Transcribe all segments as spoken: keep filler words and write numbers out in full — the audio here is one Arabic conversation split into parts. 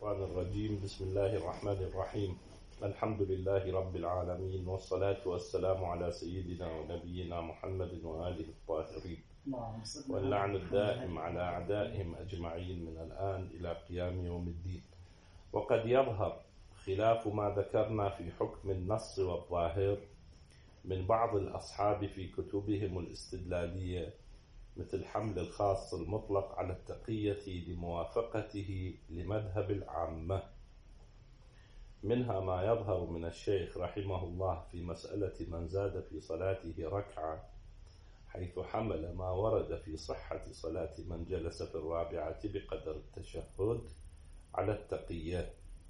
الشيطان الرجيم. بسم الله الرحمن الرحيم. الحمد لله رب العالمين، والصلاة والسلام على سيدنا ونبينا محمد وآله الطاهرين، واللعن الدائم على أعدائهم أجمعين من الآن إلى قيام يوم الدين. وقد يظهر خلاف ما ذكرنا في حكم النص والظاهر من بعض الأصحاب في كتبهم الاستدلالية، مثل حمل الخاص المطلق على التقية لموافقته لمذهب العامة. منها ما يظهر من الشيخ رحمه الله في مسألة من زاد في صلاته ركعة، حيث حمل ما ورد في صحة صلاة من جلس في الرابعة بقدر التشهد على التقية،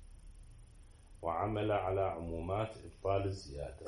وعمل على عمومات إبطال الزيادة.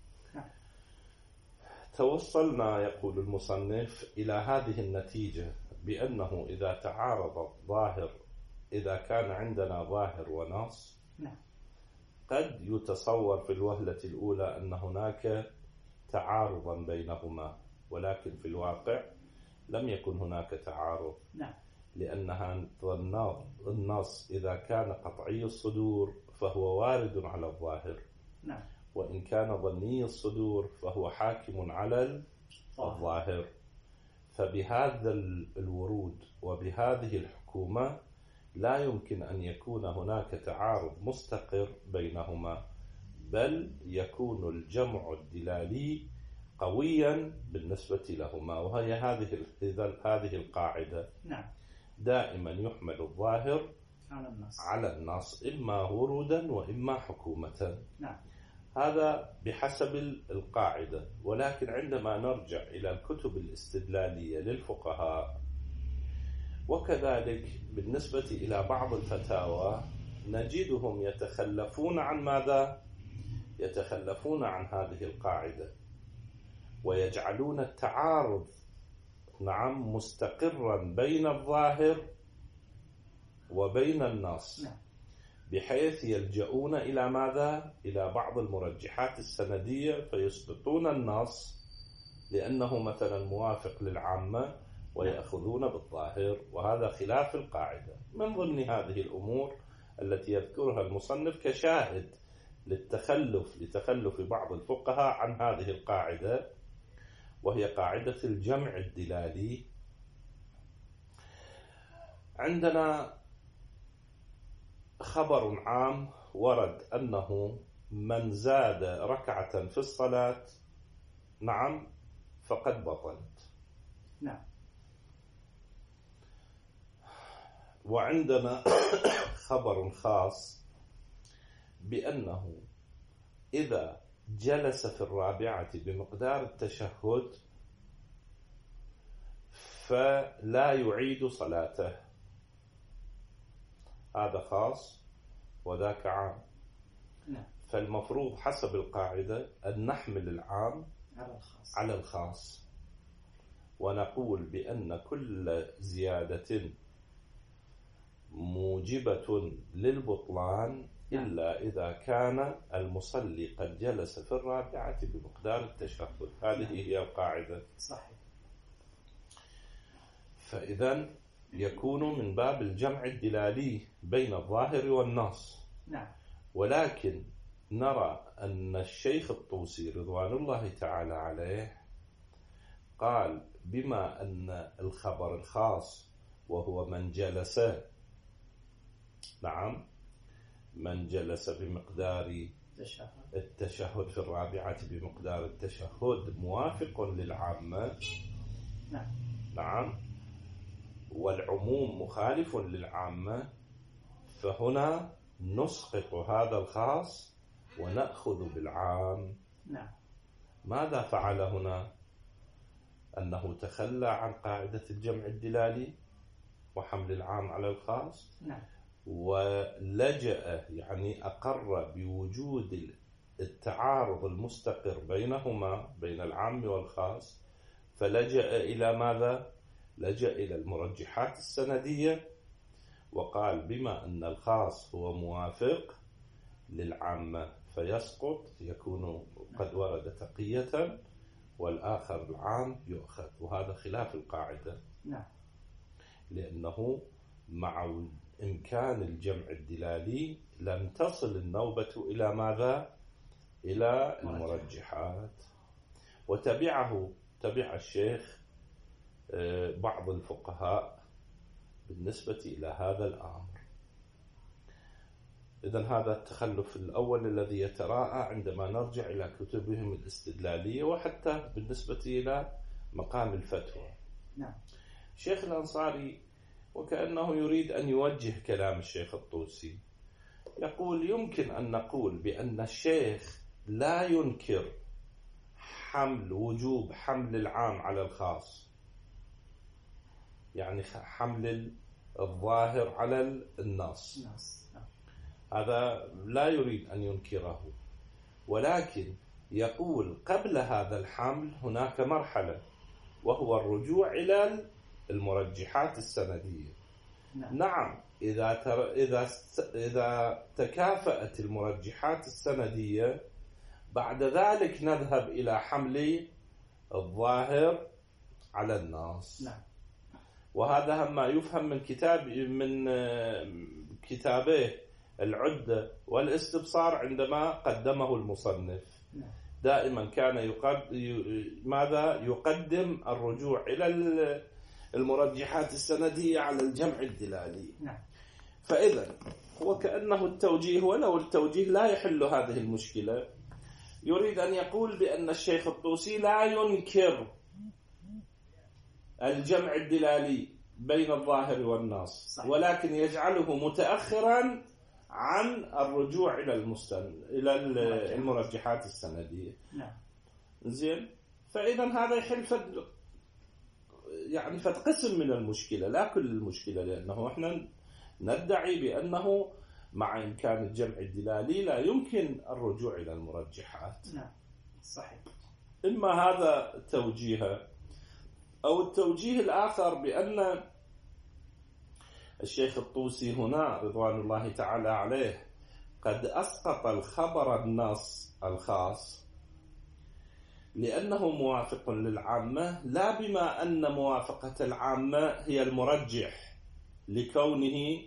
توصلنا، يقول المصنف، إلى هذه النتيجة بأنه إذا تعارض الظاهر، إذا كان عندنا ظاهر ونص، قد يتصور في الوهلة الأولى أن هناك تعارضا بينهما، ولكن في الواقع لم يكن هناك تعارض، لأنها النص إذا كان قطعي الصدور فهو وارد على الظاهر، وإن كان ظني الصدور فهو حاكم على الظاهر. فبهذا الورود وبهذه الحكومة لا يمكن أن يكون هناك تعارض مستقر بينهما، بل يكون الجمع الدلالي قويا بالنسبة لهما. وهي هذه هذه القاعدة، دائما يحمل الظاهر على النص, على النص إما ورودا وإما حكومة. نعم. هذا بحسب القاعدة. ولكن عندما نرجع إلى الكتب الاستدلالية للفقهاء، وكذلك بالنسبة إلى بعض الفتاوى، نجدهم يتخلفون عن ماذا؟ يتخلفون عن هذه القاعدة، ويجعلون التعارض نعم مستقرا بين الظاهر وبين النص، بحيث يلجؤون إلى ماذا؟ إلى بعض المرجحات السندية فيسقطون النص لأنه مثلا موافق للعامة، ويأخذون بالظاهر، وهذا خلاف القاعدة. من ضمن هذه الأمور التي يذكرها المصنف كشاهد للتخلف لتخلف بعض الفقهاء عن هذه القاعدة، وهي قاعدة الجمع الدلالي. عندنا خبر عام ورد أنه من زاد ركعة في الصلاة نعم فقد بطلت. نعم. وعندنا خبر خاص بأنه إذا جلس في الرابعة بمقدار التشهد فلا يعيد صلاته. هذا خاص وذاك عام. نعم. فالمفروض حسب القاعدة أن نحمل العام على الخاص. على الخاص، ونقول بأن كل زيادة موجبة للبطلان إلا إذا كان المصلي قد جلس في الرابعة بمقدار التشهد. هذه هي القاعدة. صحيح. فإذا يكون من باب الجمع الدلالي بين الظاهر والنص. نعم. ولكن نرى أن الشيخ الطوسي رضوان الله تعالى عليه قال بما أن الخبر الخاص وهو من جلس نعم من جلس بمقدار التشهد في الرابعة بمقدار التشهد موافق للعامة. نعم. نعم. والعموم مخالف للعامة، فهنا نسقط هذا الخاص ونأخذ بالعام. نعم. ماذا فعل هنا؟ أنه تخلى عن قاعدة الجمع الدلالي وحمل العام على الخاص. نعم. ولجأ يعني أقر بوجود التعارض المستقر بينهما بين العام والخاص، فلجأ إلى ماذا؟ لجأ إلى المرجحات السندية، وقال بما أن الخاص هو موافق للعامة فيسقط، يكون قد ورد تقية، والآخر العام يؤخذ. وهذا خلاف القاعدة. نعم. لأنه مع إمكان الجمع الدلالي لم تصل النوبة إلى ماذا؟ إلى المرجحات. وتبعه تبع الشيخ بعض الفقهاء بالنسبة إلى هذا الأمر. إذن هذا التخلف الأول الذي يتراءى عندما نرجع إلى كتبهم الاستدلالية وحتى بالنسبة إلى مقام الفتوى. نعم. الشيخ الأنصاري وكأنه يريد أن يوجه كلام الشيخ الطوسي، يقول يمكن أن نقول بأن الشيخ لا ينكر حمل وجوب حمل العام على الخاص، يعني حمل الظاهر على النص، هذا لا يريد أن ينكره، ولكن يقول قبل هذا الحمل هناك مرحلة وهو الرجوع إلى المرجحات السندية. نعم, نعم إذا تر... إذا إذا تكافأت المرجحات السندية بعد ذلك نذهب إلى حمل الظاهر على النص. نعم. وهذا ما يفهم من كتاب من كتابه العدة والاستبصار عندما قدمه المصنف. نعم. دائما كان يقدم ماذا يقدم الرجوع إلى المرجحات السندية على الجمع الدلالي. نعم. فإذا هو كأنه التوجيه، ولو التوجيه لا يحل هذه المشكلة، يريد أن يقول بأن الشيخ الطوسي لا ينكر الجمع الدلالي بين الظاهر والنص، صحيح. ولكن يجعله متأخرا عن الرجوع إلى المستن إلى المرجحات السندية. نعم. زين. فإذا هذا يحل فد يعني فد قسم من المشكلة، لا كل المشكلة، لأنه إحنا ندعي بأنه مع إمكان الجمع الدلالي لا يمكن الرجوع إلى المرجحات. نعم. صحيح. إما هذا توجيه، أو التوجيه الآخر بأن الشيخ الطوسي هنا رضوان الله تعالى عليه قد أسقط الخبر النص الخاص لأنه موافق للعامة، لا بما أن موافقة العامة هي المرجح لكونه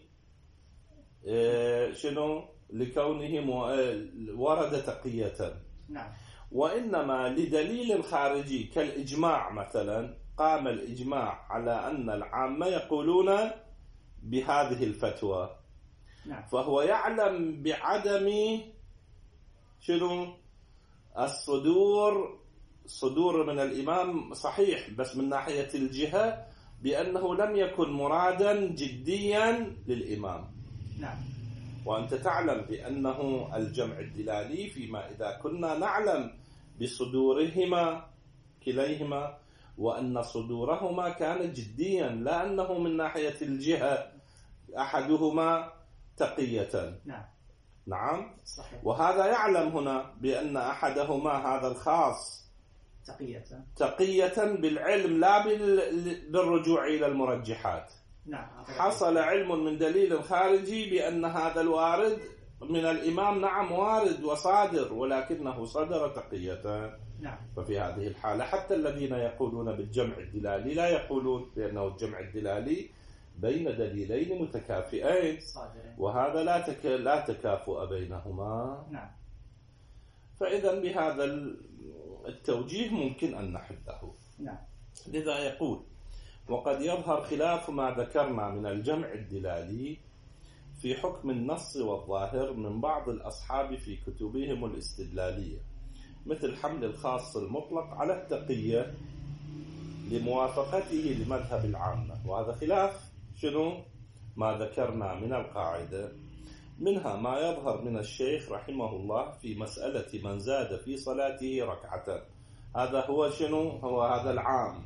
شنو لكونه ورد تقية. نعم. وإنما لدليل خارجي كالإجماع مثلا، قام الإجماع على أن العامة يقولون بهذه الفتوى. نعم. فهو يعلم بعدم شنو الصدور صدور من الإمام، صحيح، بس من ناحية الجهة بأنه لم يكن مرادا جديا للإمام. نعم. وأنت تعلم بأنه الجمع الدلالي فيما إذا كنا نعلم بصدورهما كليهما وأن صدورهما كان جديا، لا أنه من ناحية الجهة أحدهما تقية. نعم. نعم. صحيح. وهذا يعلم هنا بأن أحدهما هذا الخاص تقية تقية بالعلم لا بالرجوع إلى المرجحات. نعم. حصل علم من دليل خارجي بأن هذا الوارد من الإمام نعم وارد وصادر، ولكنه صدر تقية. نعم. ففي هذه الحالة حتى الذين يقولون بالجمع الدلالي لا يقولون بأنه الجمع الدلالي بين دليلين متكافئين، صادرين. وهذا لا تك... لا تكافؤ بينهما. نعم. فإذا بهذا التوجيه ممكن أن نحله. نعم. لذا يقول وقد يظهر خلاف ما ذكرنا من الجمع الدلالي في حكم النص والظاهر من بعض الأصحاب في كتبهم الاستدلالية، مثل حمل الخاص المطلق على التقية لموافقته لمذهب العامة، وهذا خلاف شنو ما ذكرنا من القاعدة. منها ما يظهر من الشيخ رحمه الله في مسألة من زاد في صلاته ركعة، هذا هو شنو هو هذا العام،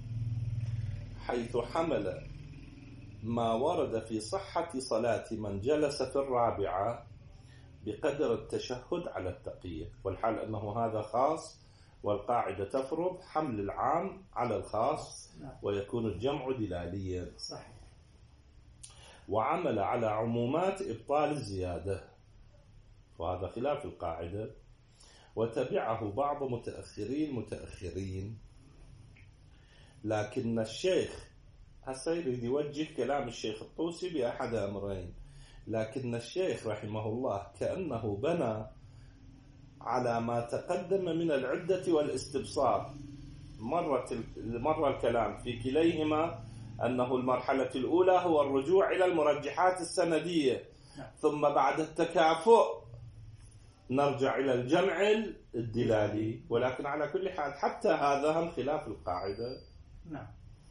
حيث حمل ما ورد في صحة صلاة من جلس في الرابعة بقدر التشهد على التقية، والحال أنه هذا خاص، والقاعدة تفرض حمل العام على الخاص ويكون الجمع دلاليا. صحيح. وعمل على عمومات إبطال الزيادة، وهذا خلاف القاعدة، وتبعه بعض متأخرين متأخرين. لكن الشيخ هسه يريد يوجه كلام الشيخ الطوسي بأحد أمرين، لكن الشيخ رحمه الله كأنه بنى على ما تقدم من العدة والاستبصار. مرة مرة الكلام في كليهما أنه المرحلة الأولى هو الرجوع إلى المرجحات السندية، ثم بعد التكافؤ نرجع إلى الجمع الدلالي. ولكن على كل حال حتى هذا هم خلاف القاعدة. نعم.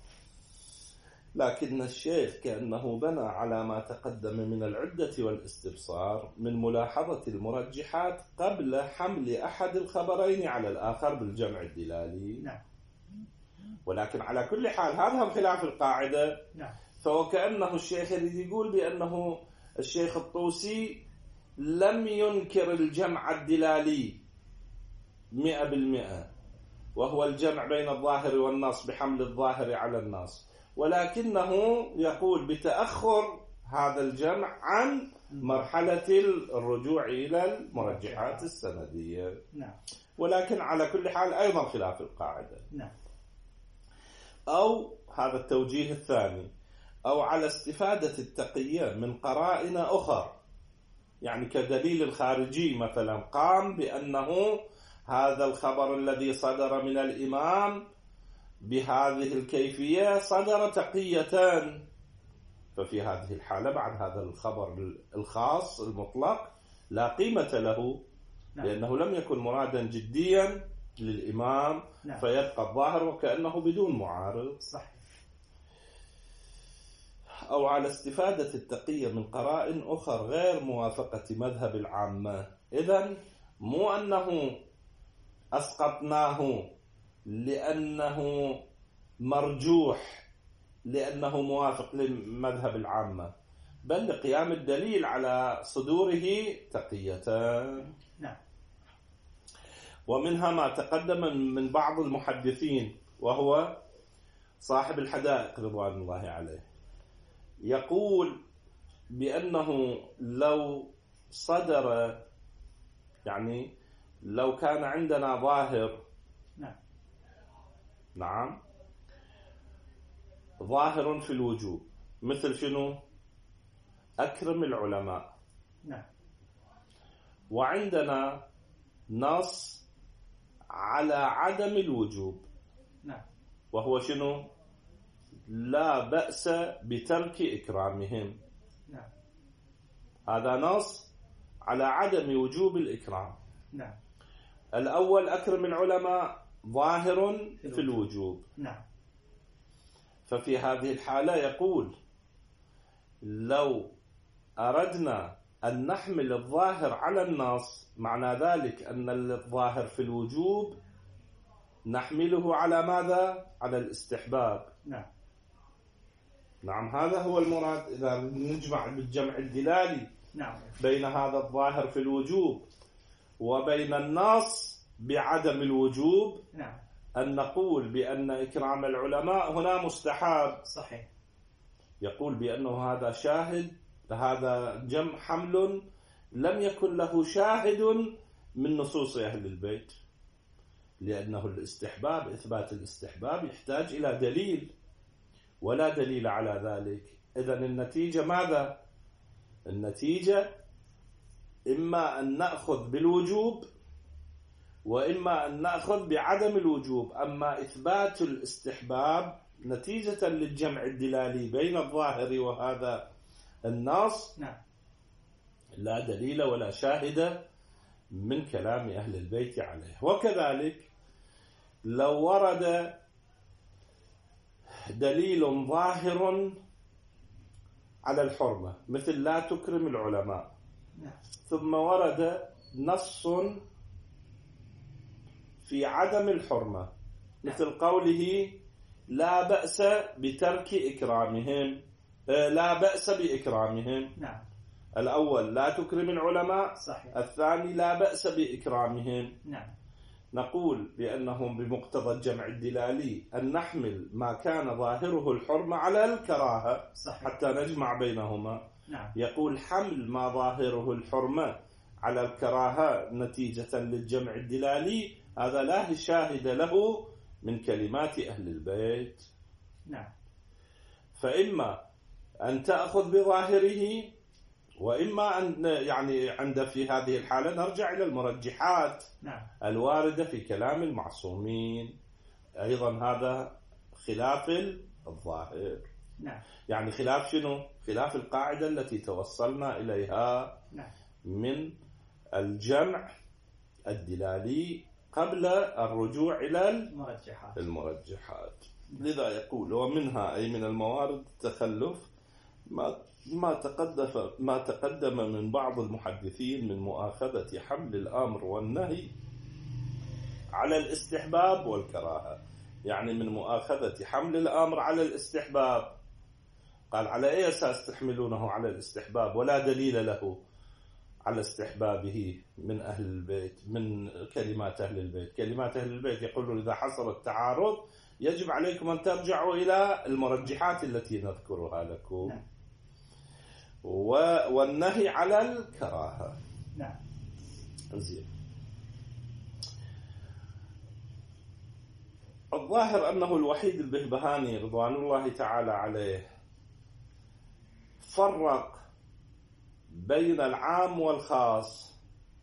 لكن الشيخ كأنه بنى على ما تقدم من العدة والاستبصار من ملاحظة المرجحات قبل حمل أحد الخبرين على الآخر بالجمع الدلالي. نعم. ولكن على كل حال هذا هم خلاف القاعدة. نعم. فوكأنه الشيخ يريد يقول بأنه الشيخ الطوسي لم ينكر الجمع الدلالي مئة بالمئة، وهو الجمع بين الظاهر والنص بحمل الظاهر على النص، ولكنه يقول بتأخر هذا الجمع عن مرحلة الرجوع إلى المرجحات السندية. نعم. ولكن على كل حال أيضا خلاف القاعدة. نعم. أو هذا التوجيه الثاني، أو على استفادة التقية من قرائن أخر، يعني كدليل الخارجي مثلا قام بأنه هذا الخبر الذي صدر من الإمام بهذه الكيفية صدر تقيتان، ففي هذه الحالة بعد هذا الخبر الخاص المطلق لا قيمة له. نعم. لأنه لم يكن مرادا جديا للإمام. نعم. فيبقى الظاهر وكأنه بدون معارض. صح. أو على استفادة التقية من قرائن أخر غير موافقة مذهب العامة. إذن مو أنه أسقطناه لأنه مرجوح لأنه موافق لمذهب العامة، بل لقيام الدليل على صدوره تقيتان. نعم. ومنها ما تقدم من بعض المحدثين وهو صاحب الحدائق رضوان الله عليه، يقول بأنه لو صدر، يعني لو كان عندنا ظاهر، نعم نعم ظاهر في الوجوب، مثل شنو؟ أكرم العلماء. نعم. وعندنا نص على عدم الوجوب. نعم. وهو شنو؟ لا بأس بترك إكرامهم. نعم. هذا نص على عدم وجوب الإكرام. نعم. الأول أكرم العلماء ظاهر في الوجوب. نعم. ففي هذه الحالة يقول لو أردنا أن نحمل الظاهر على النص، معنى ذلك أن الظاهر في الوجوب نحمله على ماذا؟ على الاستحباب. نعم. نعم هذا هو المراد إذا نجمع بالجمع الدلالي. نعم. بين هذا الظاهر في الوجوب وبين النص بعدم الوجوب. نعم. أن نقول بأن إكرام العلماء هنا مستحب. صحيح. يقول بأنه هذا شاهد، هذا جمع حمل لم يكن له شاهد من نصوص أهل البيت، لأنه الاستحباب، إثبات الاستحباب يحتاج إلى دليل، ولا دليل على ذلك. إذن النتيجة ماذا؟ النتيجة إما أن نأخذ بالوجوب وإما أن نأخذ بعدم الوجوب. أما إثبات الاستحباب نتيجة للجمع الدلالي بين الظاهر وهذا النص، نعم، لا دليل ولا شاهد من كلام أهل البيت عليه. وكذلك لو ورد دليل ظاهر على الحرمة مثل لا تكرم العلماء، نعم، ثم ورد نص في عدم الحرمة مثل قوله لا بأس بترك إكرامهم، لا بأس بإكرامهم. نعم. الأول لا تكرم العلماء، صحيح. الثاني لا بأس بإكرامهم. نعم. نقول بأنهم بمقتضى الجمع الدلالي أن نحمل ما كان ظاهره الحرمة على الكراهة. صحيح. حتى نجمع بينهما. نعم. يقول حمل ما ظاهره الحرمة على الكراهة نتيجة للجمع الدلالي هذا لا شاهد له من كلمات أهل البيت. نعم. فإما أن تأخذ بظاهره، وإما أن يعني عند في هذه الحالة نرجع إلى المرجحات نعم. الواردة في كلام المعصومين. أيضا هذا خلاف الظاهر. نعم. يعني خلاف شنو؟ خلاف القاعدة التي توصلنا إليها نعم. من الجمع الدلالي قبل الرجوع إلى المرجحات. المرجحات. لذا يقول ومنها أي من الموارد التخلف ما ما تقدم ما تقدم من بعض المحدثين من مؤاخذة حمل الأمر والنهي على الاستحباب والكراهة. يعني من مؤاخذة حمل الأمر على الاستحباب، قال على أي أساس تحملونه على الاستحباب ولا دليل له على استحبابه من أهل البيت، من كلمات أهل البيت. كلمات أهل البيت يقولون إذا حصل التعارض يجب عليكم أن ترجعوا إلى المرجحات التي نذكرها لكم. نعم. والنهي على الكراهة. نعم. زين. الظاهر أنه الوحيد البهبهاني رضوان الله تعالى عليه فرق بين العام والخاص.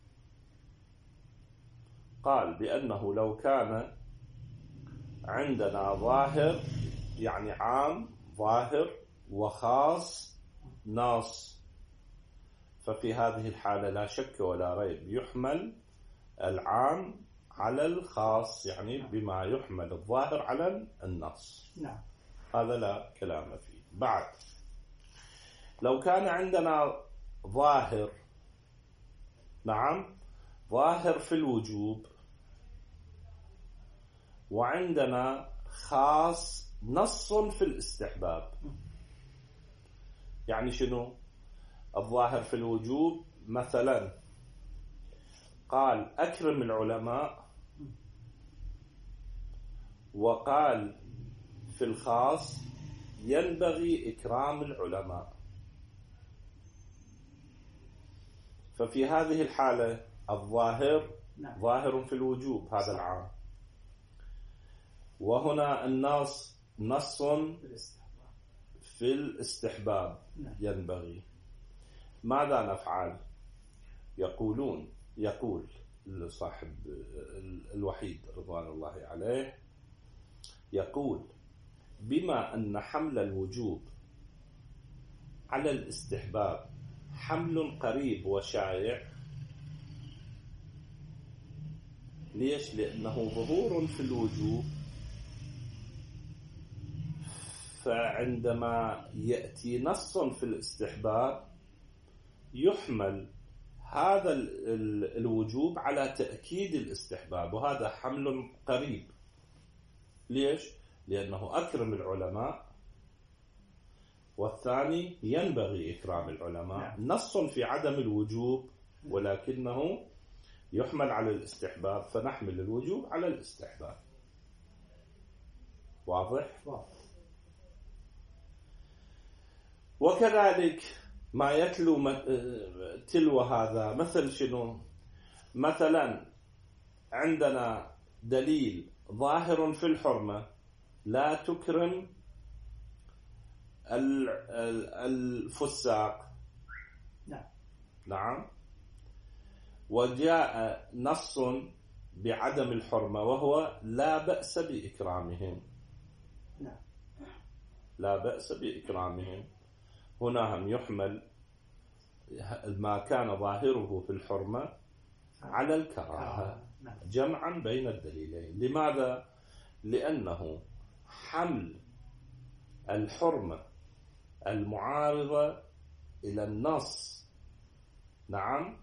قال بأنه لو كان عندنا ظاهر يعني عام ظاهر وخاص نص، ففي هذه الحالة لا شك ولا ريب يحمل العام على الخاص، يعني بما يحمل الظاهر على النص. نعم. هذا لا كلام فيه. بعد لو كان عندنا ظاهر، نعم ظاهر في الوجوب، وعندنا خاص نص في الاستحباب. يعني شنو الظاهر في الوجوب؟ مثلا قال أكرم العلماء، وقال في الخاص ينبغي إكرام العلماء. ففي هذه الحالة الظاهر نعم. ظاهر في الوجوب هذا العام، وهنا النص نص في الاستحباب ينبغي. ماذا نفعل؟ يقولون يقول صاحب الوحيد رضوان الله عليه، يقول بما أن حمل الوجوب على الاستحباب حمل قريب وشائع. ليش؟ لأنه ظهور في الوجوب، فعندما يأتي نص في الاستحباب يحمل هذا الوجوب على تأكيد الاستحباب، وهذا حمل قريب. ليش؟ لأنه أكرم العلماء، والثاني ينبغي إكرام العلماء. نص في عدم الوجوب ولكنه يحمل على الاستحباب، فنحمل الوجوب على الاستحباب. واضح؟ واضح. وكذلك ما يتلو تلو هذا مثل شنو؟ مثلا عندنا دليل ظاهر في الحرمة لا تكرم الفساق. نعم. نعم. وجاء نص بعدم الحرمة وهو لا بأس بإكرامهم. نعم. لا بأس بإكرامهم. هنا هم يحمل ما كان ظاهره في الحرمة على الكراهة جمعا بين الدليلين. لماذا؟ لأنه حمل الحرمة المعارضة إلى النص، نعم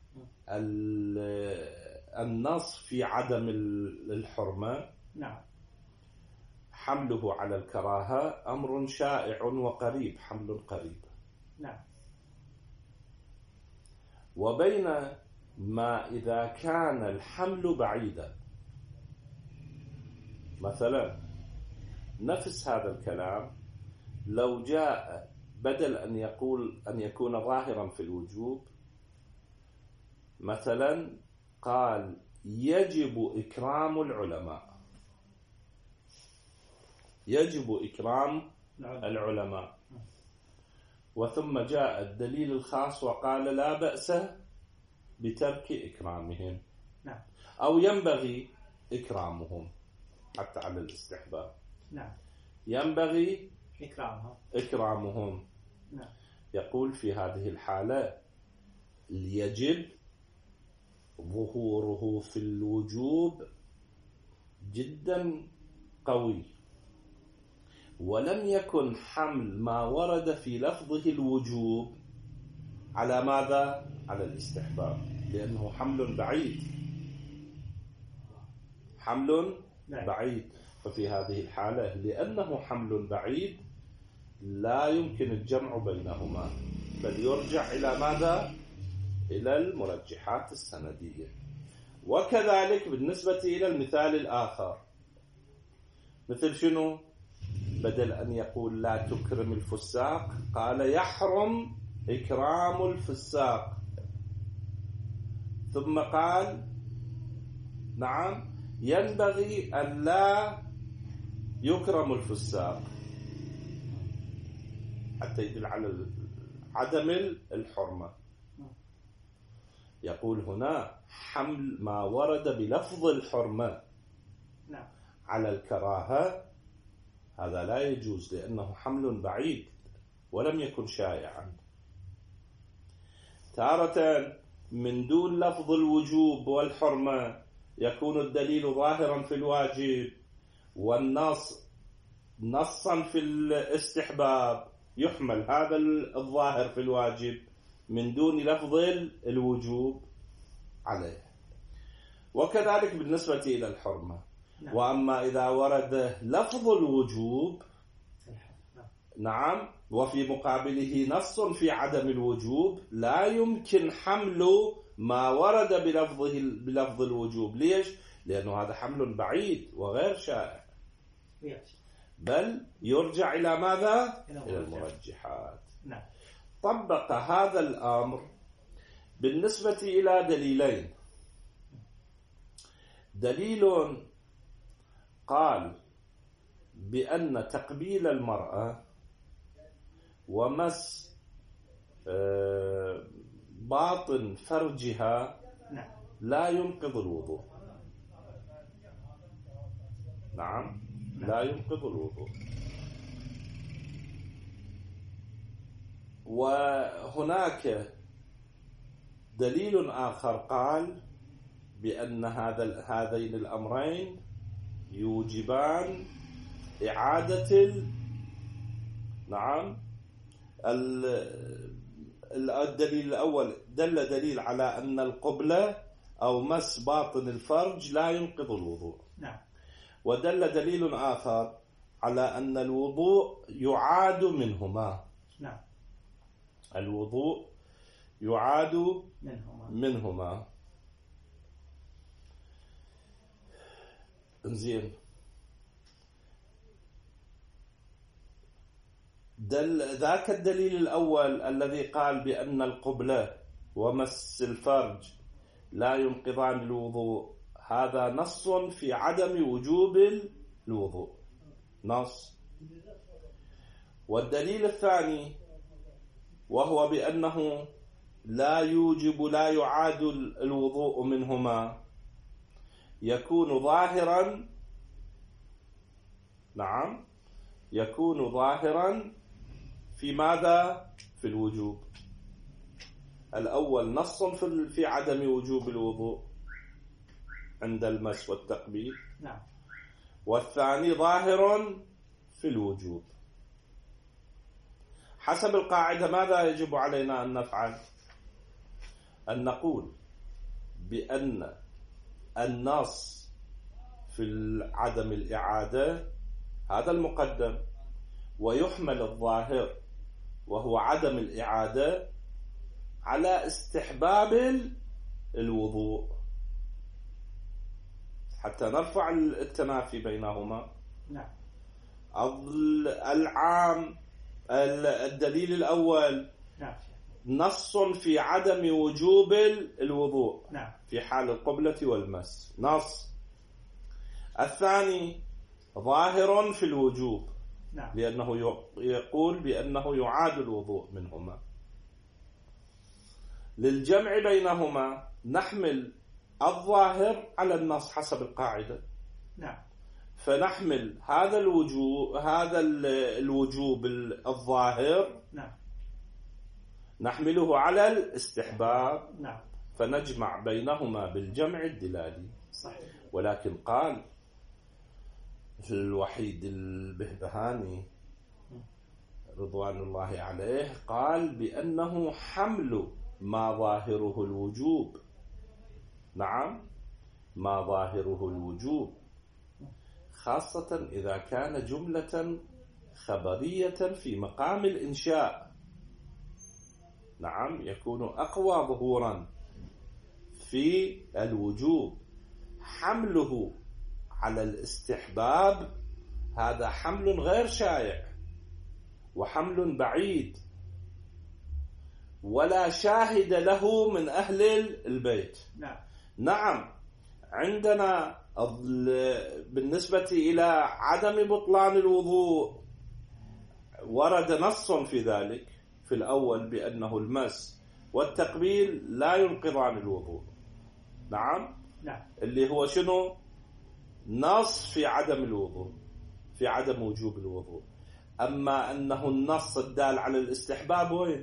النص في عدم الحرمة، نعم حمله على الكراهة أمر شائع وقريب، حمل قريب. نعم. وبين ما إذا كان الحمل بعيدا، مثلا نفس هذا الكلام لو جاء بدل أن يقول أن يكون ظاهرا في الوجوب، مثلا قال يجب إكرام العلماء، يجب إكرام العلماء. وثم جاء الدليل الخاص وقال لا بأس بترك إكرامهم نعم. أو ينبغي إكرامهم حتى على الاستحباب. نعم. ينبغي إكرامهم إكرامهم. نعم. يقول في هذه الحالة يجب ظهوره في الوجوب جدا قوي، ولم يكن حمل ما ورد في لفظه الوجوب على ماذا؟ على الاستحباب، لأنه حمل بعيد، حمل بعيد. ففي هذه الحالة لأنه حمل بعيد لا يمكن الجمع بينهما، بل يرجع إلى ماذا؟ إلى المرجحات السندية. وكذلك بالنسبة إلى المثال الآخر، مثل شنو؟ بدل أن يقول لا تكرم الفساق قال يحرم إكرام الفساق، ثم قال نعم ينبغي أن لا يكرم الفساق، حتى يدل على عدم الحرمة. يقول هنا حمل ما ورد بلفظ الحرمة على الكراهة هذا لا يجوز، لأنه حمل بعيد ولم يكن شائعا. تارة من دون لفظ الوجوب والحرمة يكون الدليل ظاهرا في الواجب، والنص نصا في الاستحباب، يحمل هذا الظاهر في الواجب من دون لفظ الوجوب عليه. وكذلك بالنسبة إلى الحرمة. نعم. وأما إذا ورد لفظ الوجوب نعم وفي مقابله نص في عدم الوجوب لا يمكن حمل ما ورد بلفظه بلفظ الوجوب. ليش؟ لأنه هذا حمل بعيد وغير شائع، بل يرجع إلى ماذا؟ إلى المرجحات. نعم. طبق هذا الأمر بالنسبة إلى دليلين. دليل قال بأن تقبيل المرأة ومس باطن فرجها لا ينقض الوضوء. نعم لا ينقض الوضوء. وهناك دليل آخر قال بأن هذا هذين الأمرين يوجبان إعادة ال... نعم الدليل الأول دل دليل على أن القبلة أو مس باطن الفرج لا ينقض الوضوء. نعم. ودل دليل آخر على أن الوضوء يعاد منهما. نعم. الوضوء يعاد منهما, منهما. زين. دل ذاك الدليل الأول الذي قال بأن القبلة ومس الفرج لا ينقضان الوضوء، هذا نص في عدم وجوب الوضوء، نص. والدليل الثاني وهو بأنه لا يوجب لا يعاد الوضوء منهما، يكون ظاهرا. نعم يكون ظاهرا في ماذا؟ في الوجوب. الأول نص في عدم وجوب الوضوء عند المس والتقبيل. نعم. والثاني ظاهر في الوجوب. حسب القاعدة ماذا يجب علينا أن نفعل؟ أن نقول بأن النص في عدم الإعادة هذا المقدم، ويحمل الظاهر وهو عدم الإعادة على استحباب الوضوء حتى نرفع التنافي بينهما. نعم. العام الدليل الأول نعم. نص في عدم وجوب الوضوء. نعم. في حال القبلة والمس، نص. الثاني ظاهر في الوجوب، نعم. لأنه يقول بأنه يعاد الوضوء منهما. للجمع بينهما نحمل الظاهر على النص حسب القاعدة. نعم. فنحمل هذا الوجوب هذا الوجوب الظاهر نعم. نحمله على الاستحباب. نعم. فنجمع بينهما بالجمع الدلالي. صحيح. ولكن قال الوحيد البهبهاني رضوان الله عليه قال بأنه حمل ما ظاهره الوجوب. نعم، ما ظاهره الوجوب، خاصة إذا كان جملة خبرية في مقام الإنشاء. نعم، يكون أقوى ظهورا في الوجوب. حمله على الاستحباب هذا حمل غير شائع وحمل بعيد، ولا شاهد له من أهل البيت. نعم. نعم، عندنا بالنسبة إلى عدم بطلان الوضوء ورد نص في ذلك في الأول بأنه المس والتقبيل لا ينقضان الوضوء. نعم. نعم. اللي هو شنو؟ نص في عدم الوضوء، في عدم وجوب الوضوء. أما أنه النص الدال على الاستحباب وين؟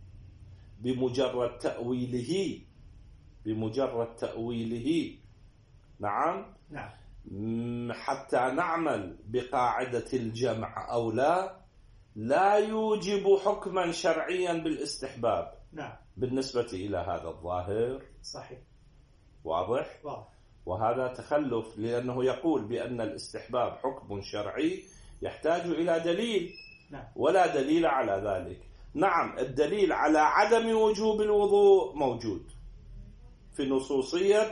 بمجرد تأويله بمجرد تأويله. نعم. نعم. حتى نعمل بقاعدة الجمع أو لا لا يوجب حكما شرعيا بالاستحباب. نعم. بالنسبة إلى هذا الظاهر. صحيح. واضح؟ واضح. وهذا تخلف، لأنه يقول بأن الاستحباب حكم شرعي يحتاج إلى دليل. نعم. ولا دليل على ذلك. نعم، الدليل على عدم وجوب الوضوء موجود في نصوصية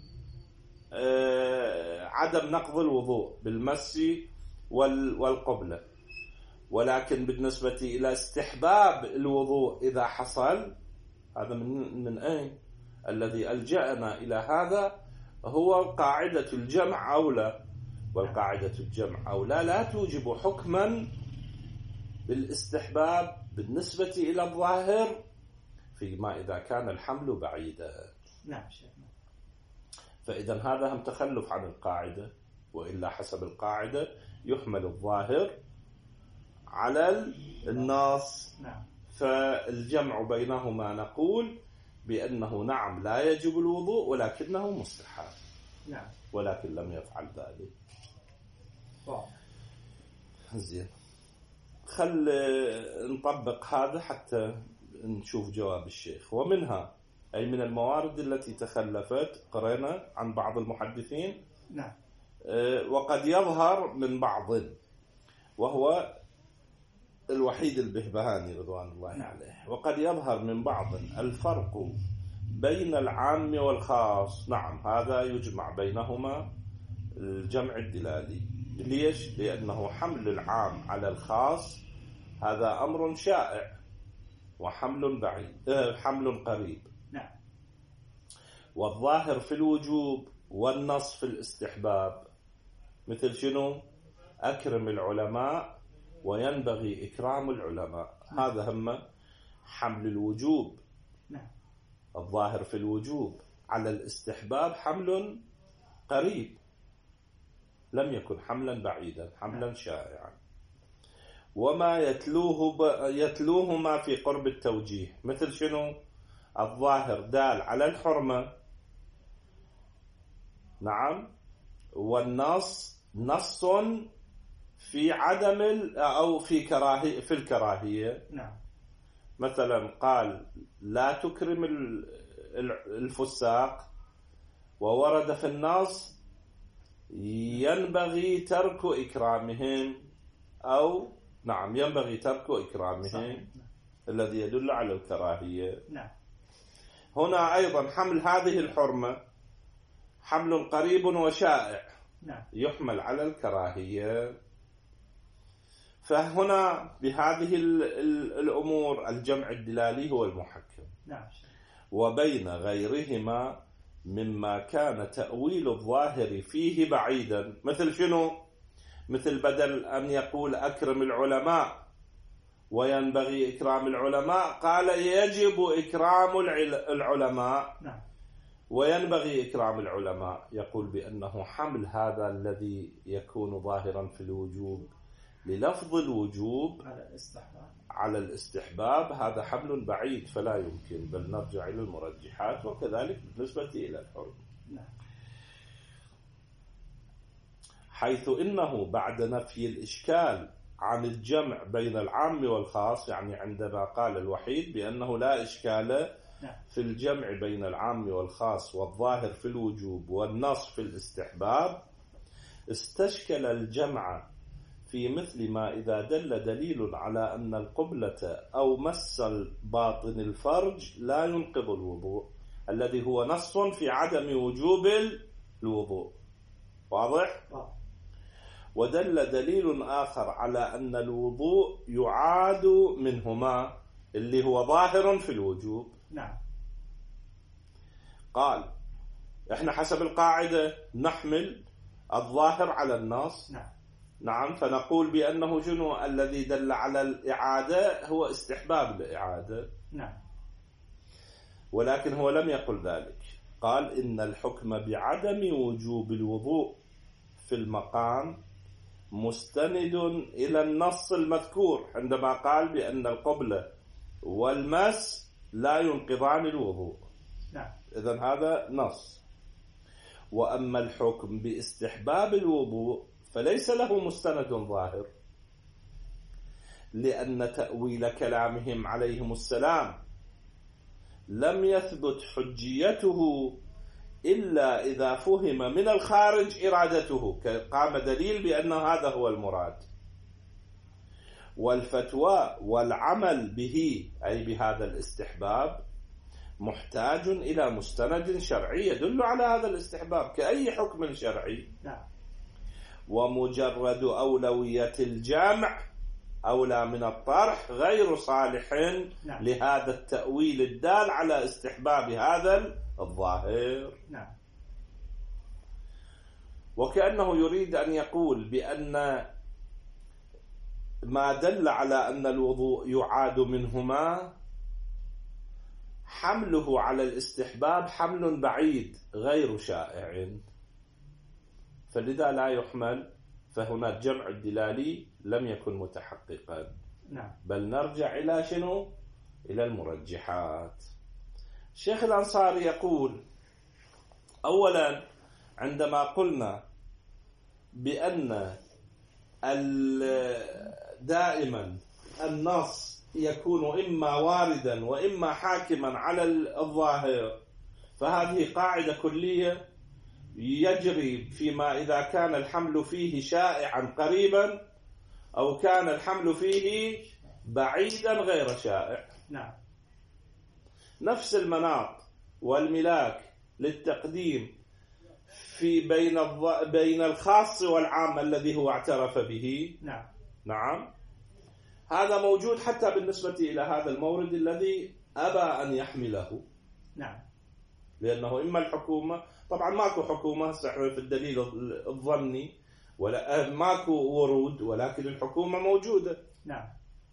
عدم نقض الوضوء بالمس والقبلة، ولكن بالنسبة إلى استحباب الوضوء إذا حصل، هذا من من أين؟ الذي ألجأنا إلى هذا هو قاعدة الجمع أو لا. والقاعدة الجمع أو لا لا توجب حكما بالاستحباب بالنسبة إلى الظاهر فيما إذا كان الحمل بعيدا. نعم شيخنا. فإذا هذا هم تخلف عن القاعدة، وإلا حسب القاعدة يحمل الظاهر على النص. نعم. فالجمع بينهما نقول بأنه نعم لا يجب الوضوء ولكنه مستحب. نعم. ولكن لم يفعل ذلك. واو. زين، خل نطبق هذا حتى نشوف جواب الشيخ. ومنها أي من الموارد التي تخلفت قرأنا عن بعض المحدثين. نعم. وقد يظهر من بعض، وهو الوحيد البهبهاني رضوان الله عليه، وقد يظهر من بعض الفرق بين العام والخاص. نعم، هذا يجمع بينهما الجمع الدلالي. ليش؟ لأنه حمل العام على الخاص هذا أمر شائع وحمل بعيد أه حمل قريب. نعم. والظاهر في الوجوب والنص في الاستحباب، مثل شنو؟ أكرم العلماء وينبغي إكرام العلماء. هذا هم حمل الوجوب. نعم. الظاهر في الوجوب على الاستحباب حمل قريب، لم يكن حملا بعيدا، حملا شائعا. وما يتلوه ب... يتلوهما في قرب التوجيه، مثل شنو؟ الظاهر دال على الحرمة. نعم. والنص نص في عدم ال... أو في كراهية في الكراهية. نعم. مثلا قال لا تكرم الفساق، وورد في النص ينبغي ترك إكرامهم، أو نعم ينبغي ترك إكرامهم. صحيح. الذي يدل على الكراهية. نعم. هنا أيضا حمل هذه الحرمة حمل قريب وشائع. نعم. يحمل على الكراهية. فهنا بهذه الأمور الجمع الدلالي هو المحكم. نعم. وبين غيرهما مما كان تأويل الظاهر فيه بعيدا، مثل شنو؟ مثل بدل أن يقول أكرم العلماء وينبغي إكرام العلماء، قال يجب إكرام العلماء وينبغي إكرام العلماء. يقول بأنه حمل هذا الذي يكون ظاهرا في الوجوب للفظ الوجوب على الاستحباب هذا حمل بعيد فلا يمكن، بل نرجع إلى المرجحات. وكذلك بالنسبة إلى الحرم، حيث إنه بعد نفي الإشكال عن الجمع بين العام والخاص، يعني عندما قال الوحيد بأنه لا إشكال في الجمع بين العام والخاص والظاهر في الوجوب والنص في الاستحباب، استشكل الجمع في مثل ما إذا دل دليل على أن القبلة أو مس باطن الفرج لا ينقض الوضوء، الذي هو نص في عدم وجوب الوضوء. واضح؟ ودل دليل آخر على أن الوضوء يعاد منهما، اللي هو ظاهر في الوجوب. نعم. قال احنا حسب القاعدة نحمل الظاهر على النص. نعم. نعم. فنقول بأنه شنو الذي دل على الإعادة هو استحباب الإعادة. نعم. ولكن هو لم يقل ذلك، قال إن الحكم بعدم وجوب الوضوء في المقام مستند إلى النص المذكور عندما قال بأن القبلة والمس لا ينقضان الوضوء. نعم. إذن هذا نص. وأما الحكم باستحباب الوضوء فليس له مستند ظاهر، لأن تأويل كلامهم عليهم السلام لم يثبت حجيته إلا إذا فهم من الخارج إرادته، قام دليل بأن هذا هو المراد. والفتوى والعمل به أي بهذا الاستحباب محتاج إلى مستند شرعي يدل على هذا الاستحباب كأي حكم شرعي. نعم. ومجرد أولوية الجمع أولى من الطرح غير صالح نعم. لهذا التأويل الدال على استحباب هذا الظاهر. نعم. وكأنه يريد أن يقول بأن ما دل على أن الوضوء يعاد منهما حمله على الاستحباب حمل بعيد غير شائع، فلذا لا يحمل، فهنا الجمع الدلالي لم يكن متحققا. نعم. بل نرجع إلى شنو؟ إلى المرجحات. الشيخ الأنصاري يقول أولا عندما قلنا بأن دائما النص يكون إما واردا وإما حاكما على الظاهر، فهذه قاعدة كلية يجري فيما إذا كان الحمل فيه شائعا قريبا أو كان الحمل فيه بعيدا غير شائع. نعم. نفس المناط والملاك للتقديم في بين بين الخاص والعام الذي هو اعترف به. نعم. نعم. هذا موجود حتى بالنسبة إلى هذا المورد الذي أبى أن يحمله. نعم. لأنه إما الحكومة، طبعا ماكو حكومة في الدليل الظني ولا ماكو ورود، ولكن الحكومة موجودة. نعم.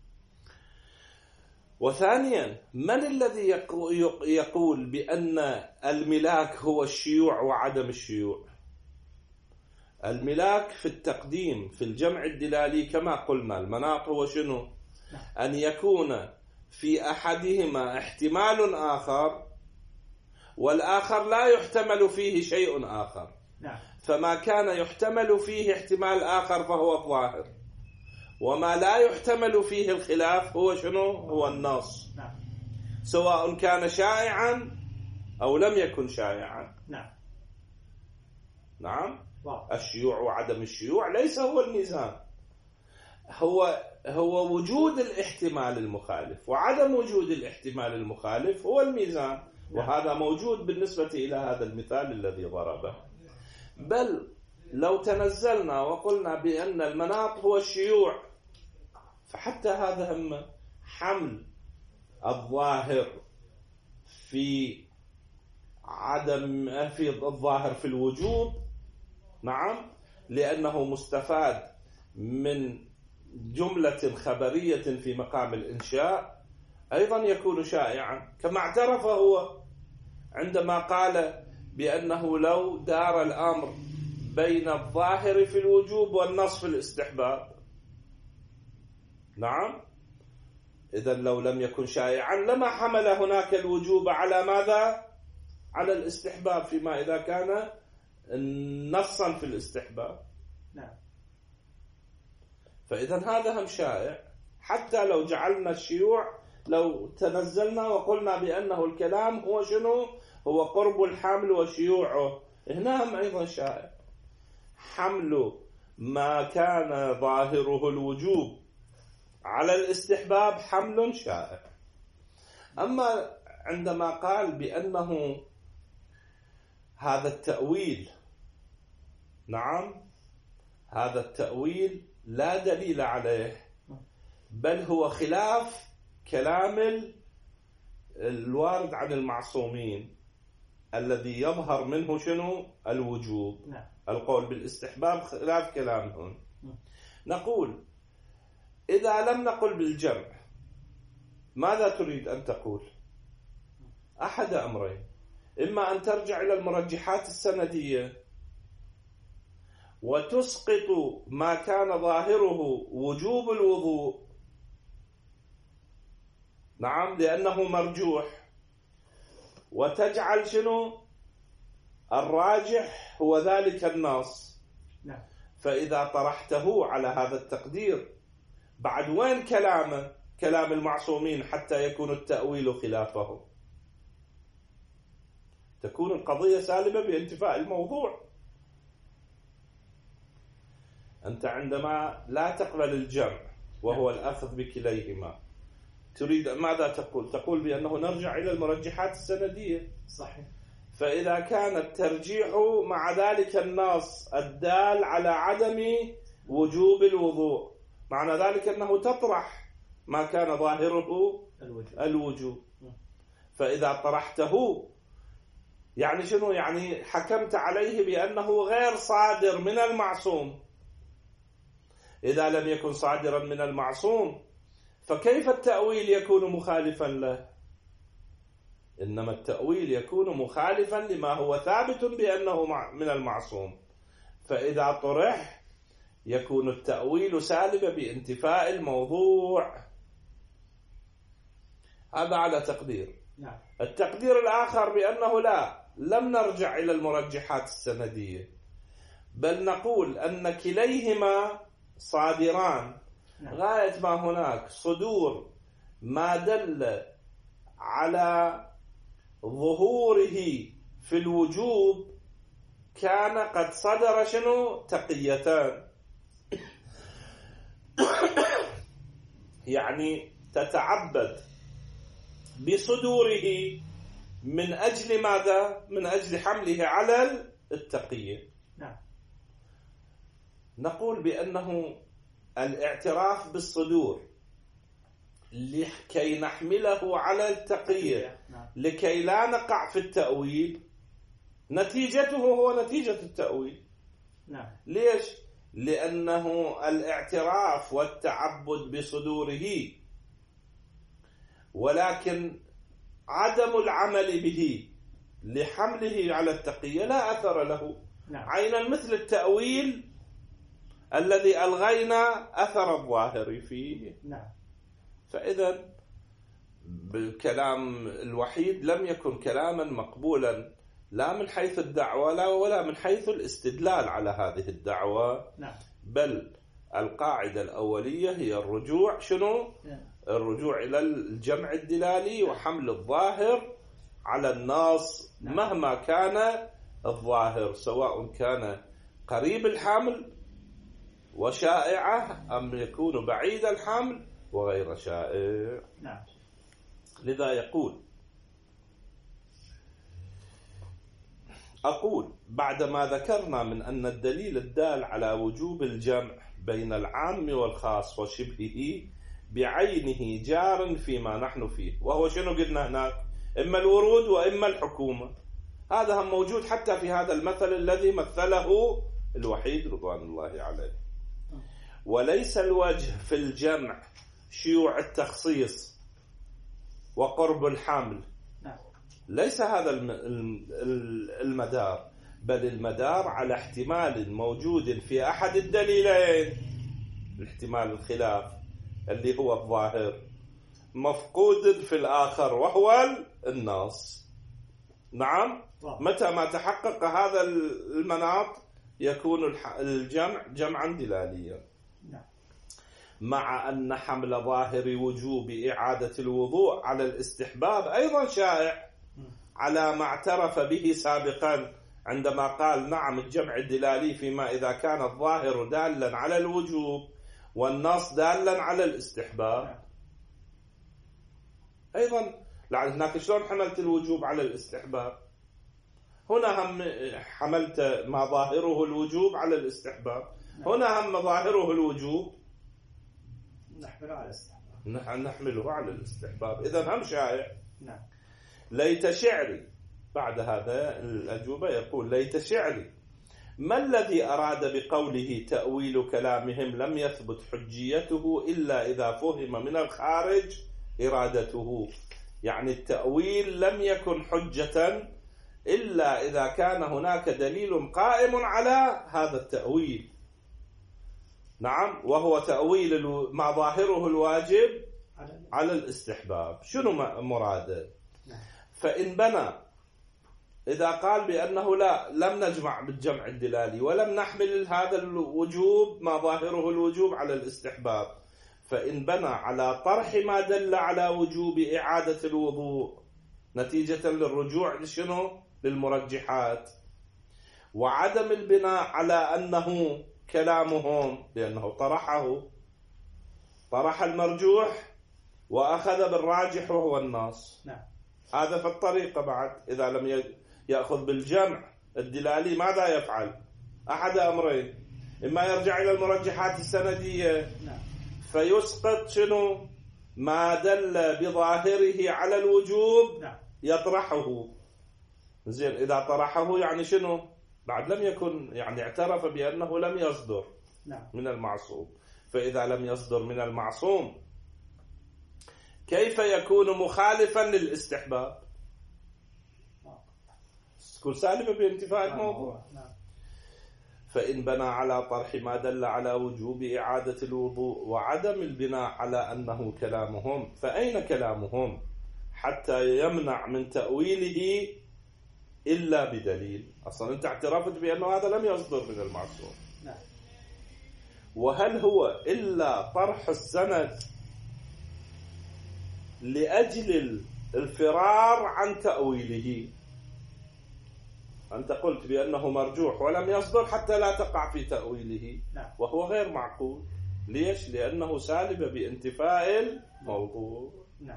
وثانيا من الذي يقول بأن الملاك هو الشيوع وعدم الشيوع؟ الملاك في التقديم في الجمع الدلالي كما قلنا المناط هو شنو؟ أن يكون في أحدهما احتمال آخر والآخر لا يحتمل فيه شيء آخر. نعم. فما كان يحتمل فيه احتمال آخر فهو الظاهر، وما لا يحتمل فيه الخلاف هو شنو؟ هو النص. نعم. سواء كان شائعا أو لم يكن شائعا. نعم. نعم. واو. الشيوع وعدم الشيوع ليس هو الميزان، هو هو وجود الاحتمال المخالف، وعدم وجود الاحتمال المخالف هو الميزان. وهذا موجود بالنسبة إلى هذا المثال الذي ضربه. بل لو تنزلنا وقلنا بأن المناط هو الشيوع، فحتى هذا هم حمل الظاهر في عدم في الظاهر في الوجوب. نعم. لأنه مستفاد من جملة خبرية في مقام الإنشاء أيضا يكون شائعا، كما اعترف هو عندما قال بأنه لو دار الأمر بين الظاهر في الوجوب والنص في الاستحباب. نعم، إذا لو لم يكن شائعا لما حمل هناك الوجوب على ماذا؟ على الاستحباب، فيما إذا كان نصا في الاستحباب. نعم. فإذا هذا هم شائع، حتى لو جعلنا الشيوع، لو تنزلنا وقلنا بأنه الكلام هو شنو؟ هو قرب الحمل وشيوعه، هنا هم أيضا شائع. حمل ما كان ظاهره الوجوب على الاستحباب حمل شائع. أما عندما قال بأنه هذا التأويل، نعم، هذا التأويل لا دليل عليه، بل هو خلاف كلام الوارد عن المعصومين الذي يظهر منه شنو؟ الوجوب. نعم. القول بالاستحباب خلاف كلامهم. نقول إذا لم نقل بالجمع ماذا تريد أن تقول؟ أحد أمرين، إما أن ترجع إلى المرجحات السندية وتسقط ما كان ظاهره وجوب الوضوء، نعم، لأنه مرجوح، وتجعل شنو؟ الراجح هو ذلك النص. نعم. فإذا طرحته على هذا التقدير، بعد وين كلامه؟ كلام المعصومين حتى يكون التأويل خلافه، تكون القضية سالبة بانتفاء الموضوع. أنت عندما لا تقبل الجمع وهو الأخذ بكليهما، تريد ماذا تقول؟ تقول بأنه نرجع إلى المرجحات السندية. صحيح. فإذا كان الترجيح مع ذلك النص الدال على عدم وجوب الوضوء، معنى ذلك أنه تطرح ما كان ظاهره الوجوب, الوجوب. فإذا طرحته يعني شنو؟ يعني حكمت عليه بأنه غير صادر من المعصوم. إذا لم يكن صادرا من المعصوم فكيف التأويل يكون مخالفا له؟ إنما التأويل يكون مخالفا لما هو ثابت بأنه من المعصوم، فإذا طرح يكون التأويل سالبا بانتفاء الموضوع. هذا على تقدير. نعم. التقدير الآخر بأنه لا، لم نرجع إلى المرجحات السندية، بل نقول أن كليهما صادران. نعم. غاية ما هناك صدور ما دل على ظهوره في الوجوب كان قد صدر شنو؟ تقيتان. يعني تتعبد بصدوره من أجل ماذا؟ من أجل حمله على التقية. نعم. نقول بأنه الاعتراف بالصدور لكي نحمله على التقية، لكي لا نقع في التأويل، نتيجته هو نتيجة التأويل. نعم. ليش؟ لأنه الاعتراف والتعبد بصدوره، ولكن عدم العمل به لحمله على التقية لا أثر له. نعم. عينا مثل التأويل الذي ألغينا أثر الظاهر فيه. نعم. فإذا بالكلام الوحيد لم يكن كلاما مقبولا لا من حيث الدعوة لا ولا من حيث الاستدلال على هذه الدعوة. نعم. بل القاعدة الأولية هي الرجوع شنو؟ نعم. الرجوع إلى الجمع الدلالي وحمل الظاهر على النص. نعم. مهما كان الظاهر، سواء كان قريب الحمل وشائعة أم يكون بعيد الحمل وغير شائع. نعم. لذا يقول أقول بعدما ذكرنا من أن الدليل الدال على وجوب الجمع بين العام والخاص وشبهه بعينه جار فيما نحن فيه، وهو شنو قلنا هناك؟ إما الورود وإما الحكومة. هذا هم موجود حتى في هذا المثل الذي مثله الوحيد رضوان الله عليه. وليس الوجه في الجمع شيوع التخصيص وقرب الحمل، ليس هذا المدار، بل المدار على احتمال موجود في أحد الدليلين، الاحتمال الخلاف اللي هو الظاهر، مفقود في الآخر وهو النص. نعم، متى ما تحقق هذا المناط يكون الجمع جمعا دلاليا، مع أن حمل ظاهر وجوب إعادة الوضوء على الاستحباب أيضا شائع على ما اعترف به سابقا عندما قال نعم الجمع الدلالي فيما إذا كان الظاهر دالا على الوجوب والنص دالا على الاستحباب. أيضا لعل هناك شلون حملت الوجوب على الاستحباب، هنا هم حملت ما ظاهره الوجوب على الاستحباب، هنا هم ظاهره الوجوب نحمله على الاستحباب، نحمله على الاستحباب. إذا هم شائع. نعم. ليت شعري، بعد هذا الأجوبة يقول ليت شعري ما الذي أراد بقوله تأويل كلامهم لم يثبت حجيته إلا إذا فهم من الخارج إرادته، يعني التأويل لم يكن حجة إلا إذا كان هناك دليل قائم على هذا التأويل. نعم، وهو تأويل ما ظاهره الواجب على الاستحباب. شنو مراده؟ فإن بنى، إذا قال بأنه لا لم نجمع بالجمع الدلالي ولم نحمل هذا الوجوب ما ظاهره الوجوب على الاستحباب، فإن بنى على طرح ما دل على وجوب إعادة الوضوء نتيجة للرجوع لشنو؟ للمرجحات، وعدم البناء على أنه كلامهم لأنه طرحه طرح المرجوح وأخذ بالراجح وهو النص. نعم. هذا في الطريقة بعد إذا لم يأخذ بالجمع الدلالي ماذا يفعل؟ أحد أمرين، إما يرجع إلى المرجحات السندية فيسقط شنو؟ ما دل بظاهره على الوجوب يطرحه. زين، إذا طرحه يعني شنو؟ بعد لم يكن، يعني اعترف بأنه لم يصدر من المعصوم، فإذا لم يصدر من المعصوم كيف يكون مخالفا للاستحباب؟ تكون سالبة بانتفاء الموضوع. فإن بنى على طرح ما دل على وجوب إعادة الوضوء وعدم البناء على أنه كلامهم، فأين كلامهم حتى يمنع من تأويله إلا بدليل؟ أصلا أنت اعترفت بأنه هذا لم يصدر من المعصوم. وهل هو إلا طرح السند لأجل الفرار عن تأويله؟ أنت قلت بأنه مرجوح ولم يصدر حتى لا تقع في تأويله، وهو غير معقول. ليش؟ لأنه سالب بانتفاء الموضوع.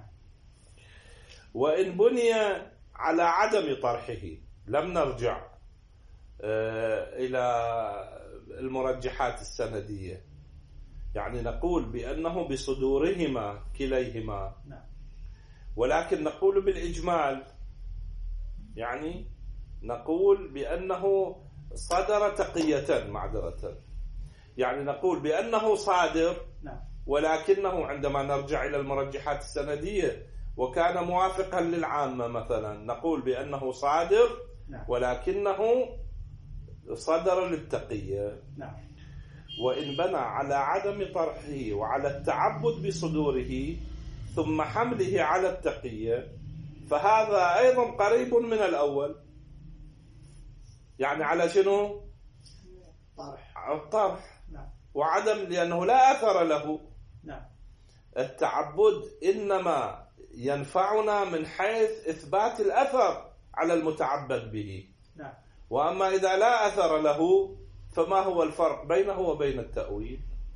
وإن بني على عدم طرحه لم نرجع إلى المرجحات السندية، يعني نقول بأنه بصدورهما كليهما، ولكن نقول بالإجمال، يعني نقول بأنه صدر تقية معذرة، يعني نقول بأنه صادر ولكنه عندما نرجع إلى المرجحات السندية وكان موافقا للعامة مثلا نقول بأنه صادر ولكنه صدر للتقية. وإن بنى على عدم طرحه وعلى التعبد بصدوره ثم حمله على التقية فهذا أيضا قريب من الأول، يعني على شنو؟ طرح. الطرح وعدم، لأنه لا أثر له. التعبد إنما ينفعنا من حيث إثبات الأثر على المتعبد به، وأما إذا لا أثر له فما هو الفرق بينه وبين التأويل؟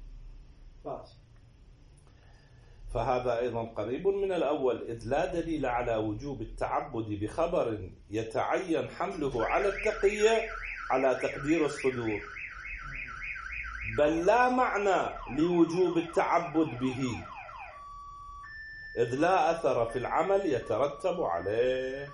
فهذا أيضا قريب من الأول، إذ لا دليل على وجوب التعبد بخبر يتعين حمله على التقية على تقدير الصدور، بل لا معنى لوجوب التعبد به، إذ لا أثر في العمل يترتب عليه.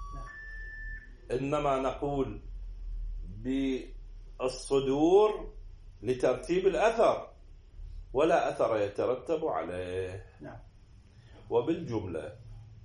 إنما نقول بالصدور لترتيب الأثر، ولا أثر يترتب عليه. نعم. وبالجملة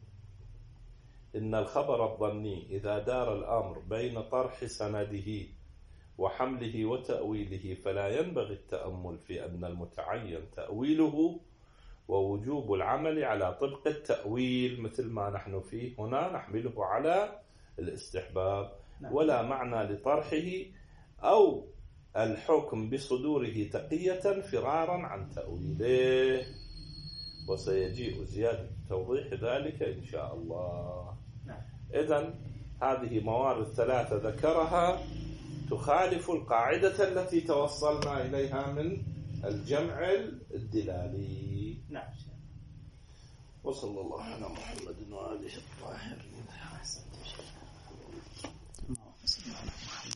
إن الخبر الظني إذا دار الأمر بين طرح سنده وحمله وتأويله فلا ينبغي التأمل في أن المتعين تأويله ووجوب العمل على طبق التأويل مثل ما نحن فيه هنا، نحمله على الاستحباب. ولا معنى لطرحه أو الحكم بصدوره تقية فرارا عن تأويله، وسيجيء زيادة توضيح ذلك إن شاء الله. إذن هذه موارد ثلاثة ذكرها تخالف القاعدة التي توصلنا إليها من الجمع الدلالي. نعم. وصلى الله على محمد وآله الطاهرين.